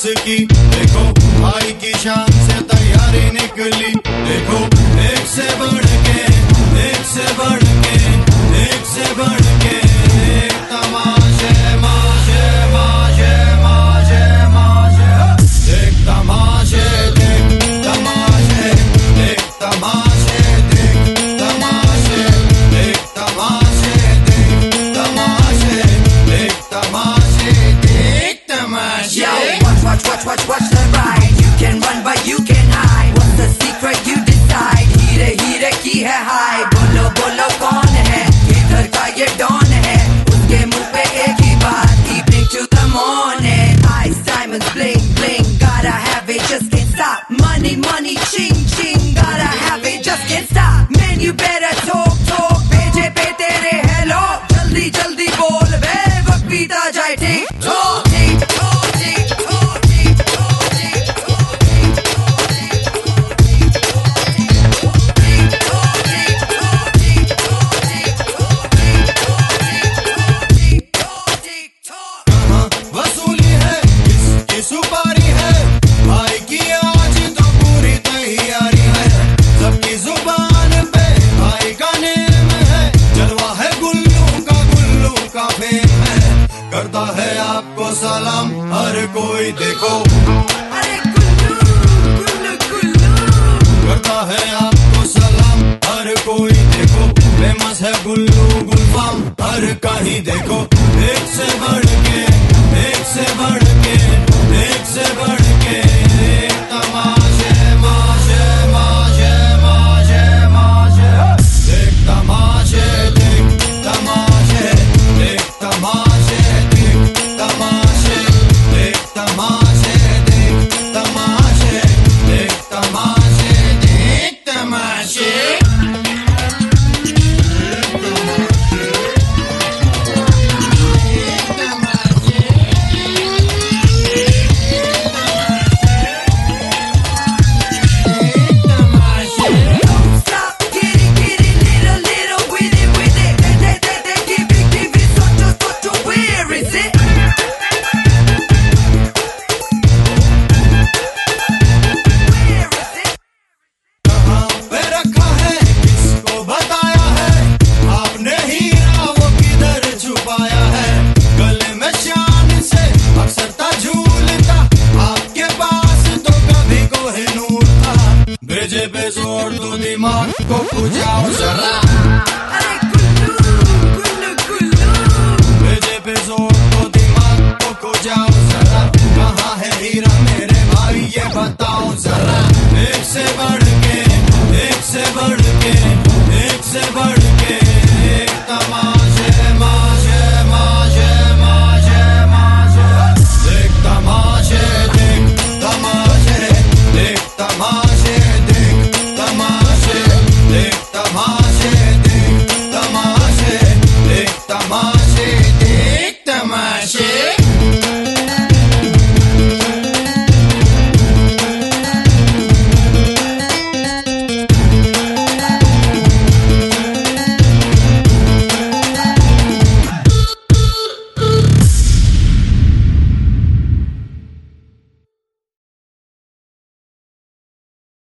जिसकी देखो भाई की शान से तैयारी निकली। देखो एक से बढ़ के, एक से बढ़ के, एक से बढ़ के एक तमाशे माशे माशे माशे माशे। देख तमाशे, देख तमाशे, देख तमाशे, देख तमाशे, देख तमाशे, देख तमाशे, देख तमाशे, देख तमाशे। Yo, watch the ride. You can run but you can hide. What's the secret you decide? हीरे की है हाय। बोलो बोलो कौन है इधर का ये डॉन है। उसके मुंह पे एक ही बात, evening to the morning. Ice diamonds bling bling, gotta have it, just can't stop. Money money ching ching, gotta have it, just can't stop. Man you better talk भेजे पे तेरे hello, जल्दी जल्दी बोल बे, वक्त बीता जाए ठीक talk ठीक talk ठीक talk ठीक talk ठीक talk ठीक talk ठीक talk। कहाँ वसूली है, किसकी सुपारी है, भाई की आज तो पूरी तैयारी है। सबकी जुबान पे भाई का नेम है, जलवा है गुल्लू का फेम है। करता है आपको सलाम हर कोई देखो, अरे गुल्लू गुल्लू गुल्लू। करता है आपको सलाम हर कोई देखो। फेमस है गुल्लू गुलफाम हर कहीं देखो। एक से बढ़ के, एक से